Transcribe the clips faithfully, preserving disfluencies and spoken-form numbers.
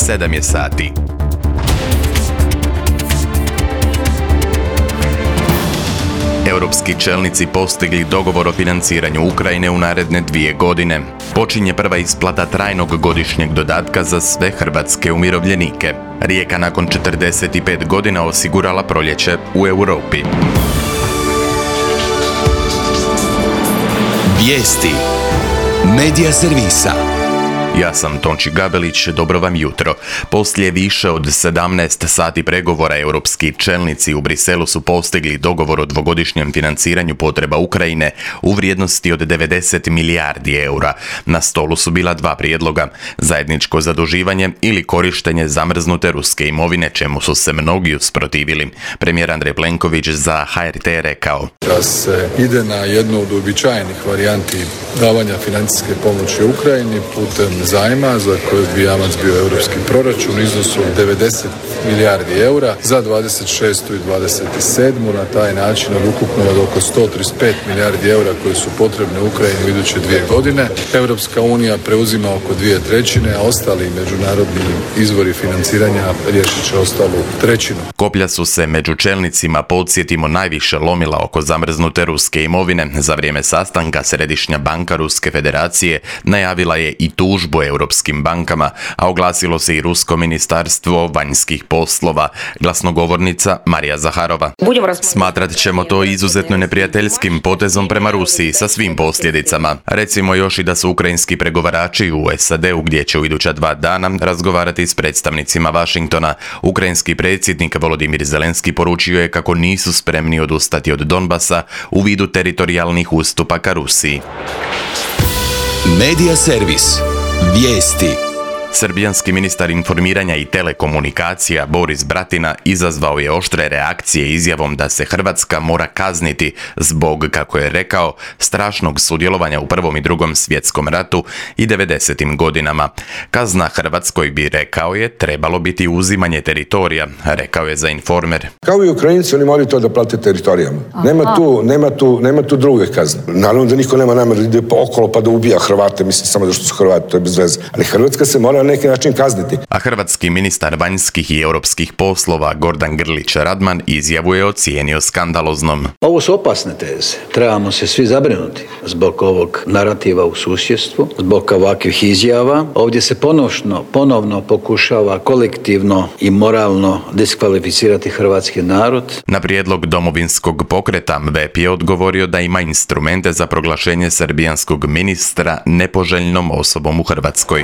sedam je sati. Europski čelnici postigli dogovor o financiranju Ukrajine u naredne dvije godine. Počinje prva isplata trajnog godišnjeg dodatka za sve hrvatske umirovljenike. Rijeka nakon četrdeset pet godina osigurala proljeće u Europi. Vijesti Medija servisa. Ja sam Tonči Gabelić, dobro vam jutro. Poslije više od sedamnaest sati pregovora europski čelnici u Briselu su postigli dogovor o dvogodišnjem financiranju potreba Ukrajine u vrijednosti od devedeset milijardi eura. Na stolu su bila dva prijedloga, zajedničko zaduživanje ili korištenje zamrznute ruske imovine, čemu su se mnogi usprotivili. Premijer Andrej Plenković za H R T rekao: da se ide na jednu od uobičajenih varijanti davanja financijske pomoći Ukrajini putem zajma za kojeg bi jamac bio europski proračun u iznosu od devedeset milijardi eura za dvadeset šestu i dvadeset sedmu. Na taj način od ukupno od oko sto trideset pet milijardi eura koje su potrebne Ukrajini u iduće dvije godine. Europska unija preuzima oko dvije trećine, a ostali međunarodni izvori financiranja riješit će ostalu trećinu. Koplja su se među čelnicima, podsjetimo, najviše lomila oko zamrznute ruske imovine. Za vrijeme sastanka Središnja banka Ruske federacije najavila je i tužbu europskim bankama, a oglasilo se i Rusko ministarstvo vanjskih poslova. Glasnogovornica Marija Zaharova: smatrat ćemo to izuzetno neprijateljskim potezom prema Rusiji sa svim posljedicama. Recimo još i da su ukrajinski pregovarači u S A D-u, gdje će u iduća dva dana razgovarati s predstavnicima Washingtona. Ukrajinski predsjednik Volodimir Zelenski poručio je kako nisu spremni odustati od Donbasa u vidu teritorijalnih ustupaka Rusiji. Medija servis. Vijesti. Srbijanski ministar informiranja i telekomunikacija Boris Bratina izazvao je oštre reakcije izjavom da se Hrvatska mora kazniti zbog, kako je rekao, strašnog sudjelovanja u Prvom i Drugom svjetskom ratu i devedesetim godinama. Kazna Hrvatskoj, bi rekao je, trebalo biti uzimanje teritorija, rekao je za Informer. Kao i Ukrajinci, oni moraju to da plate teritorijama. Nema tu, nema tu, nema tu druge kazne. Naravno da niko nema namjeru da ide okolo pa da ubija Hrvate, mislim samo da što su Hrvati, to je bez veze. Ali Hrvatska se mora na neki način kazniti. A hrvatski ministar vanjskih i europskih poslova Gordan Grlić Radman izjavu je ocijenio skandaloznom. Ovo su opasne teze. Trebamo se svi zabrinuti zbog ovog narativa u susjedstvu, zbog ovakvih izjava. Ovdje se ponovno, ponovno pokušava kolektivno i moralno diskvalificirati hrvatski narod. Na prijedlog Domovinskog pokreta V E P je odgovorio da ima instrumente za proglašenje srbijanskog ministra nepoželjnom osobom u Hrvatskoj.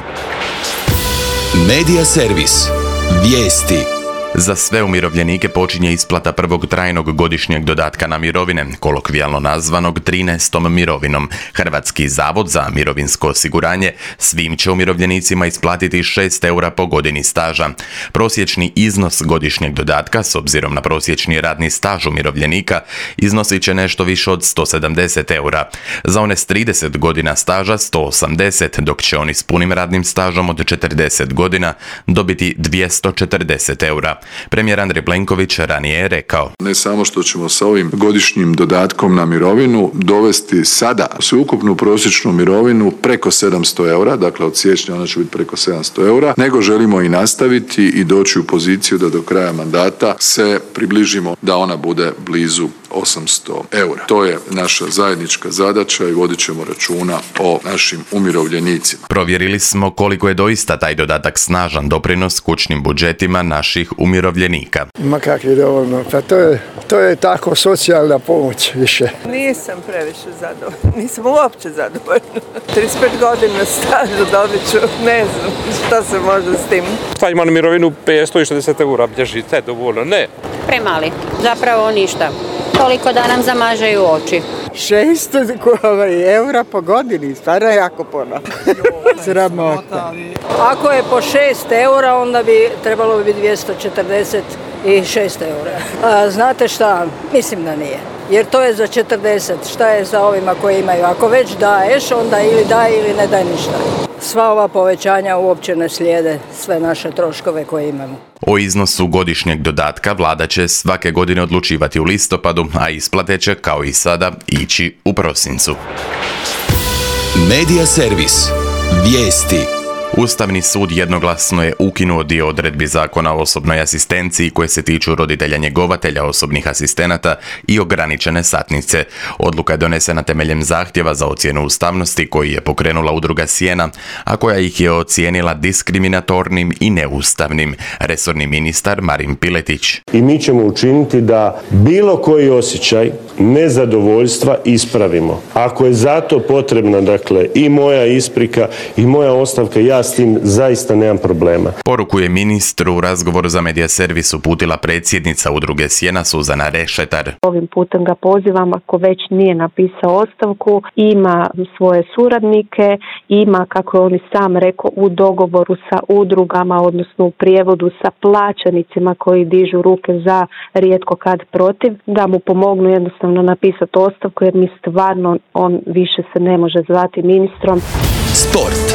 Medija servis. Vijesti. Za sve umirovljenike počinje isplata prvog trajnog godišnjeg dodatka na mirovine, kolokvijalno nazvanog trinaestom mirovinom. Hrvatski zavod za mirovinsko osiguranje svim će umirovljenicima isplatiti šest eura po godini staža. Prosječni iznos godišnjeg dodatka, s obzirom na prosječni radni staž umirovljenika, iznosit će nešto više od sto sedamdeset eura. Za one s trideset godina staža sto osamdeset, dok će oni s punim radnim stažom od četrdeset godina dobiti dvjesto četrdeset eura. Premijer Andrej Plenković ranije je rekao: ne samo što ćemo sa ovim godišnjim dodatkom na mirovinu dovesti sada sveukupnu prosječnu mirovinu preko sedamsto eura, dakle od siječnja ona će biti preko sedamsto eura, nego želimo i nastaviti i doći u poziciju da do kraja mandata se približimo da ona bude blizu osamsto eura. To je naša zajednička zadaća i vodit ćemo računa o našim umirovljenicima. Provjerili smo koliko je doista taj dodatak snažan doprinos kućnim budžetima naših umirovljenika. Ma kak je dovoljno, pa to je, to je tako socijalna pomoć više. Nisam previše zadovoljna, nisam uopće zadovoljna. trideset pet godina staža dobit ću, ne znam šta se može s tim. Šta ima na mirovinu petsto šezdeset eura, bježi, te dovoljno, ne. Premali, zapravo ništa. Toliko da nam zamažaju oči. šesto eura po godini, stvarno je jako puno. Sramota. Ako je po šest eura, onda bi trebalo bi biti dvjesto četrdeset šest eura. A, znate šta? Mislim da nije. Jer to je za četrdeset. Šta je sa ovima koji imaju? Ako već daješ, onda ili daj ili ne daj ništa. Sva ova povećanja uopće ne slijede sve naše troškove koje imamo. O iznosu godišnjeg dodatka vlada će svake godine odlučivati u listopadu, a isplate će, kao i sada, ići u prosincu. Medija servis. Vijesti. Ustavni sud jednoglasno je ukinuo dio odredbi Zakona o osobnoj asistenciji koje se tiču roditelja njegovatelja osobnih asistenata i ograničene satnice. Odluka je donesena temeljem zahtjeva za ocjenu ustavnosti koji je pokrenula udruga Sjena, a koja ih je ocijenila diskriminatornim i neustavnim. Resorni ministar Marin Piletić. I mi ćemo učiniti da bilo koji osjećaj nezadovoljstva ispravimo. Ako je zato potrebna, dakle, i moja isprika i moja ostavka, ja s tim zaista nemam problema. Poruku je ministru u razgovoru za Medija servis uputila predsjednica udruge Sjena Suzana Rešetar. Ovim putem ga pozivam, ako već nije napisao ostavku, ima svoje suradnike, ima, kako je on i sam rekao, u dogovoru sa udrugama, odnosno u prijevodu sa plaćenicima koji dižu ruke za, rijetko kad protiv, da mu pomognu jednostavno napisati ostavku, jer mi stvarno on više se ne može zvati ministrom. Sport.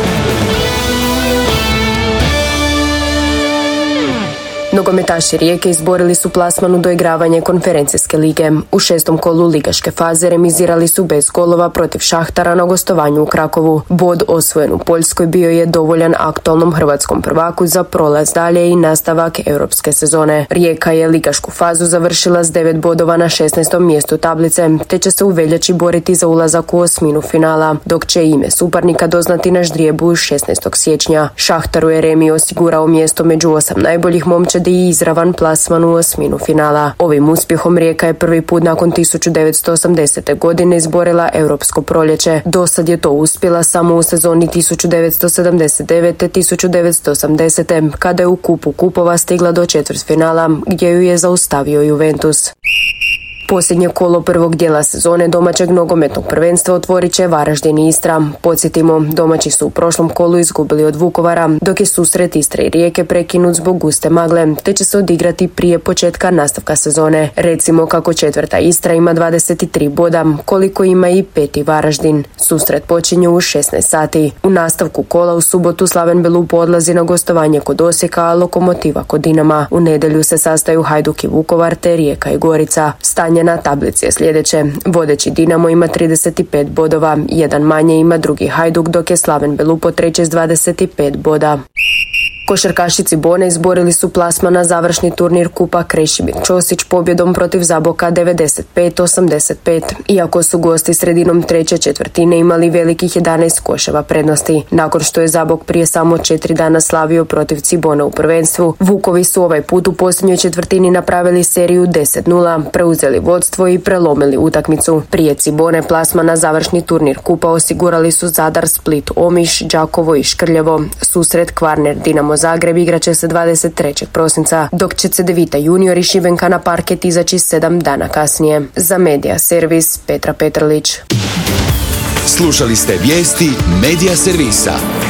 Nogometaši Rijeke izborili su plasman u doigravanje konferencijske lige. U šestom kolu ligaške faze remizirali su bez golova protiv Šahtara na gostovanju u Krakovu. Bod osvojen u Poljskoj bio je dovoljan aktualnom hrvatskom prvaku za prolaz dalje i nastavak europske sezone. Rijeka je ligašku fazu završila s devet bodova na šesnaestom mjestu tablice, te će se u veljači boriti za ulazak u osminu finala, dok će ime suparnika doznati na ždrijebu šesnaestog siječnja. Šahtaru je remi osigurao mjesto među osam najboljih momčadi i izravan plasman u osminu finala. Ovim uspjehom Rijeka je prvi put nakon tisuću devetsto osamdesete. godine izborila europsko proljeće. Dosad je to uspjela samo u sezoni tisuću devetsto sedamdeset devete tisuću devetsto osamdesete. kada je u kupu kupova stigla do četvrtfinala, gdje ju je zaustavio Juventus. Posljednje kolo prvog dijela sezone domaćeg nogometnog prvenstva otvorit će Varaždin i Istra. Podsjetimo, domaći su u prošlom kolu izgubili od Vukovara, dok je susret Istre i Rijeke prekinut zbog guste magle, te će se odigrati prije početka nastavka sezone. Recimo kako četvrta Istra ima dvadeset tri boda, koliko ima i peti Varaždin. Susret počinje u šesnaest sati. U nastavku kola u subotu Slaven Belupo odlazi na gostovanje kod Osijeka, a Lokomotiva kod Dinama. U nedjelju se sastaju Hajduk i Vukovar te Rijeka i Gorica. Stanje na tablici je sljedeće. Vodeći Dinamo ima trideset pet bodova, jedan manje ima drugi Hajduk, dok je Slaven Belupo treći s dvadeset pet boda. Košarkaši Cibone izborili su plasman na završni turnir Kupa Krešimir Ćosić pobjedom protiv Zaboka devedeset pet osamdeset pet, iako su gosti sredinom treće četvrtine imali velikih jedanaest koševa prednosti. Nakon što je Zabok prije samo četiri dana slavio protiv Cibona u prvenstvu, Vukovi su ovaj put u posljednjoj četvrtini napravili seriju deset nula, preuzeli vodstvo i prelomili utakmicu. Prije Cibone plasman na završni turnir Kupa osigurali su Zadar, Split, Omiš, Đakovo i Škrljevo. Susret Kvarner Dinamo Zagreb igraće se dvadeset trećeg prosinca, dok će Cedevita junior i Šibenka na parket izaći sedam dana kasnije. Za Medija servis Petra Petrlić. Slušali ste vijesti Medija servisa.